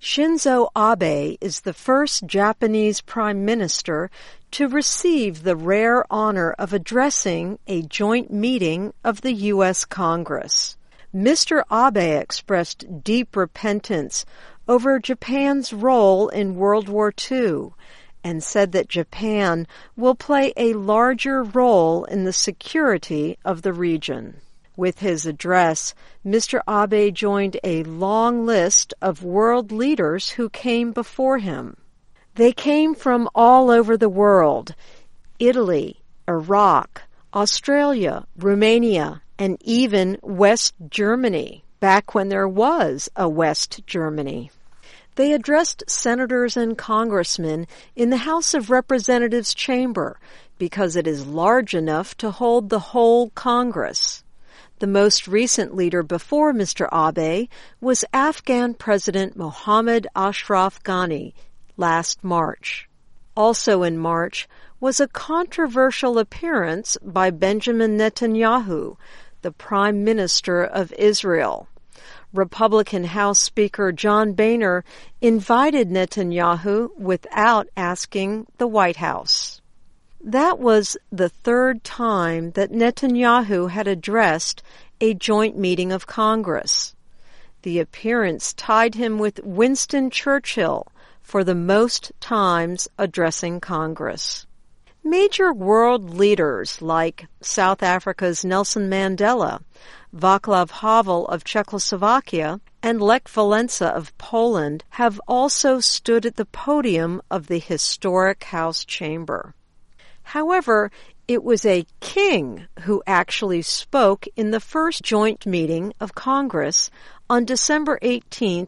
Shinzo Abe is the first Japanese prime minister to receive the rare honor of addressing a joint meeting of the U.S. Congress. Mr. Abe expressed deep repentance over Japan's role in World War II and said that Japan will play a larger role in the security of the region. With his address, Mr. Abe joined a long list of world leaders who came before him. They came from all over the world: Italy, Iraq, Australia, Romania, and even West Germany, back when there was a West Germany. They addressed senators and congressmen in the House of Representatives chamber because it is large enough to hold the whole Congress. The most recent leader before Mr. Abe was Afghan President Mohammad Ashraf Ghani last March. Also in March was a controversial appearance by Benjamin Netanyahu, the Prime Minister of Israel. Republican House Speaker John Boehner invited Netanyahu without asking the White House. That was the third time that Netanyahu had addressed a joint meeting of Congress. The appearance tied him with Winston Churchill for the most times addressing Congress. Major world leaders like South Africa's Nelson Mandela, Václav Havel of Czechoslovakia, and Lech Walesa of Poland have also stood at the podium of the historic House chamber. However, it was a king who actually spoke in the first joint meeting of Congress on December 18,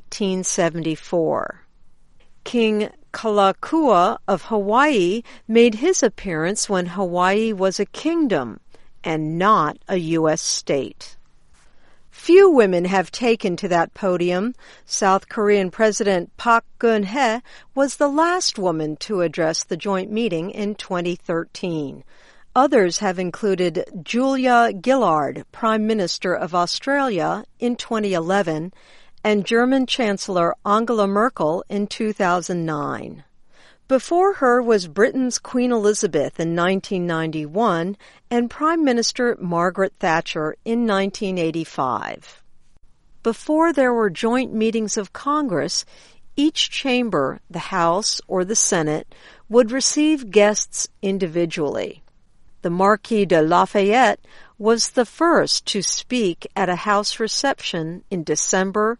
1874. King Kalakaua of Hawaii made his appearance when Hawaii was a kingdom and not a U.S. state. Few women have taken to that podium. South Korean President Park Geun-hye was the last woman to address the joint meeting in 2013. Others have included Julia Gillard, Prime Minister of Australia, in 2011, and German Chancellor Angela Merkel in 2009. Before her was Britain's Queen Elizabeth in 1991 and Prime Minister Margaret Thatcher in 1985. Before there were joint meetings of Congress, each chamber, the House or the Senate, would receive guests individually. The Marquis de Lafayette was the first to speak at a House reception in December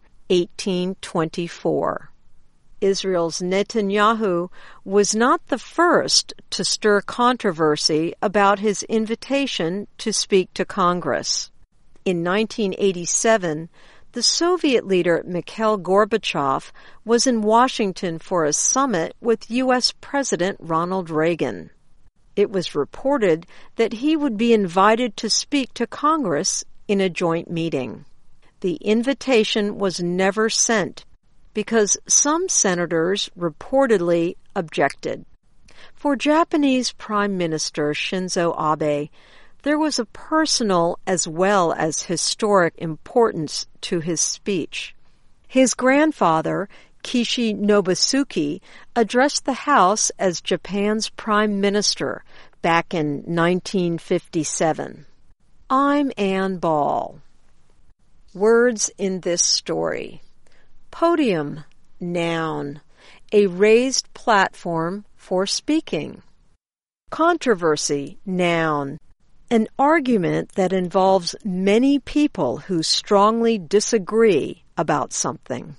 1824. Israel's Netanyahu was not the first to stir controversy about his invitation to speak to Congress. In 1987, the Soviet leader Mikhail Gorbachev was in Washington for a summit with U.S. President Ronald Reagan. It was reported that he would be invited to speak to Congress in a joint meeting. The invitation was never sent because some senators reportedly objected. For Japanese Prime Minister Shinzo Abe, there was a personal as well as historic importance to his speech. His grandfather, Kishi Nobusuke, addressed the House as Japan's Prime Minister back in 1957. I'm Ann Ball. Words in this story. Podium, noun, a raised platform for speaking. Controversy, noun, an argument that involves many people who strongly disagree about something.